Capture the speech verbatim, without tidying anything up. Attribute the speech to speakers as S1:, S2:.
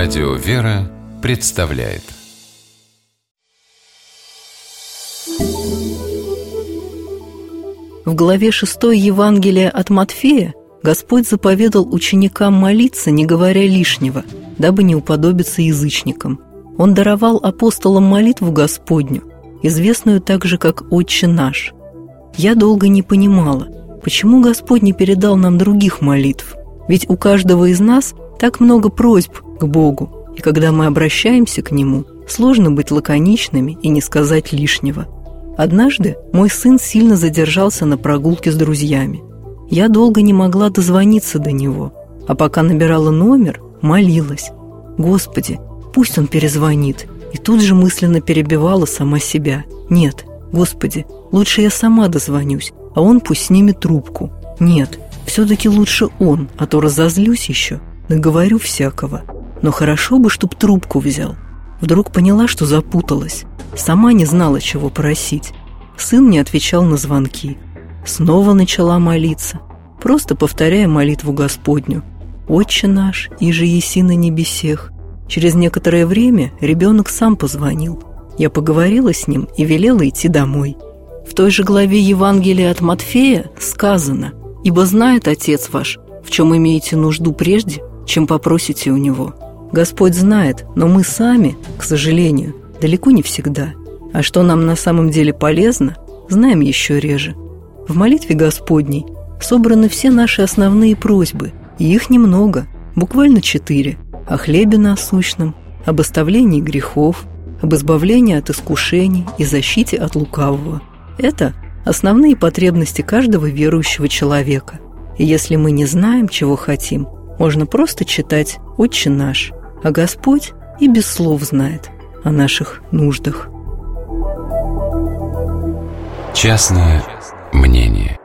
S1: Радио «Вера» представляет.
S2: В главе шестой Евангелия от Матфея Господь заповедал ученикам молиться, не говоря лишнего, дабы не уподобиться язычникам. Он даровал апостолам молитву Господню, известную также как «Отче наш». Я долго не понимала, почему Господь не передал нам других молитв, ведь у каждого из нас так много просьб к Богу, и когда мы обращаемся к Нему, сложно быть лаконичными и не сказать лишнего. Однажды мой сын сильно задержался на прогулке с друзьями. Я долго не могла дозвониться до него, а пока набирала номер, молилась: «Господи, пусть он перезвонит», и тут же мысленно перебивала сама себя: «Нет, Господи, лучше я сама дозвонюсь, а он пусть снимет трубку. Нет, все-таки лучше он, а то разозлюсь еще, наговорю всякого. Но хорошо бы, чтоб трубку взял». Вдруг поняла, что запуталась. Сама не знала, чего просить. Сын не отвечал на звонки. Снова начала молиться, просто повторяя молитву Господню: «Отче наш, иже еси на небесех». Через некоторое время ребенок сам позвонил. Я поговорила с ним и велела идти домой. В той же главе Евангелия от Матфея сказано: «Ибо знает Отец ваш, в чем имеете нужду прежде, чем попросите у Него». Господь знает, но мы сами, к сожалению, далеко не всегда. А что нам на самом деле полезно, знаем еще реже. В молитве Господней собраны все наши основные просьбы, и их немного, буквально четыре: о хлебе насущном, об оставлении грехов, об избавлении от искушений и защите от лукавого. Это основные потребности каждого верующего человека. И если мы не знаем, чего хотим, можно просто читать «Отче наш», а Господь и без слов знает о наших нуждах.
S1: Частное мнение.